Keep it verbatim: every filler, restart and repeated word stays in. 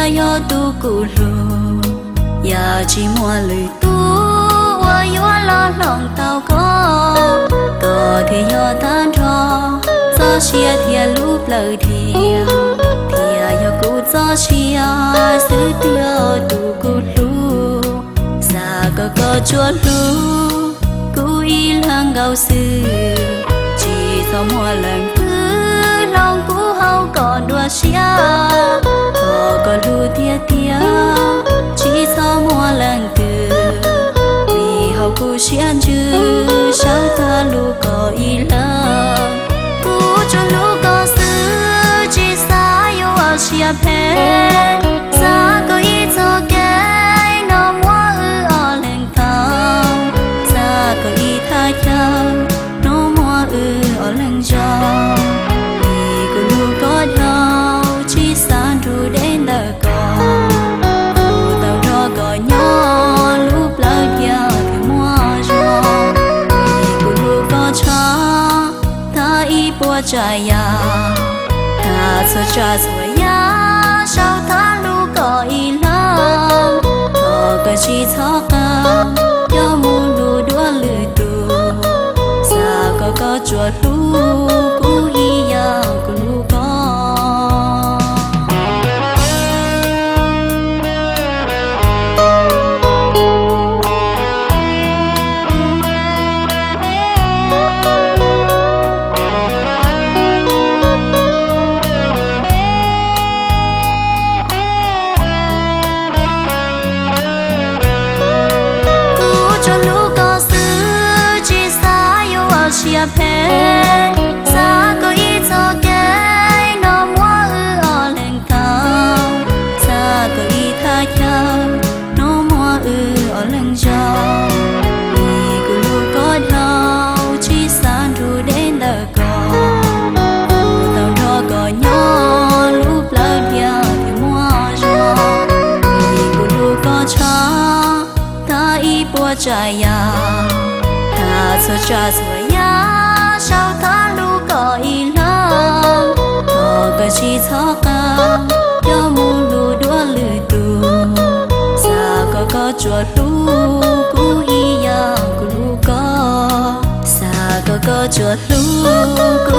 yo tu cu lu ya chỉ mua lời tu wa yo lo lòng tao có có thì yo tan cho cho chia thì lúc lời thì thì yo cu cho chia sự tiêu tu cu lu xa có có chúa lu cu y lang gạo sư chỉ sau mua lần thứ lòng cu hậu còn đua xia có có lu tia tia chỉ sau mua lần từ vì hậu cu xiên chữ sao ta lu có y lang cu cho lu có sư chỉ xa yêu ở xia phe xa có y cho cái nó mua ư ở lên thang xa có y thay nhau nó mua ư ở lên gió vì cô lu có nhau chỉ san ru đến đời còn cô tao đó có nhau lúc lao nhau thì mua gió vì cô lu có cha ta y bùa trái ya ta cho cha rồi ya sao ta lu có y lắm có cái chỉ thọ cam yo mu lu đua lư tu sa có có chùa lu cu y ya cu lu có chia phe xa có ý cho cái nó mua ư ở lên thang xa có ý tha nhau nó mua ư ở lên gió vì cô lu có nhau chỉ san ru đến đời còn cô tao đó có nhau lúc lao nhau thì mua gió vì cô lu có cha ta ý bùa trái ya ta cho cha rồi ya sao ta lu có y lắm có cái chỉ thọ cam yo mu lu đua lư tu xa có có chùa lu cu y ya cu lu có xa có có chùa lu cu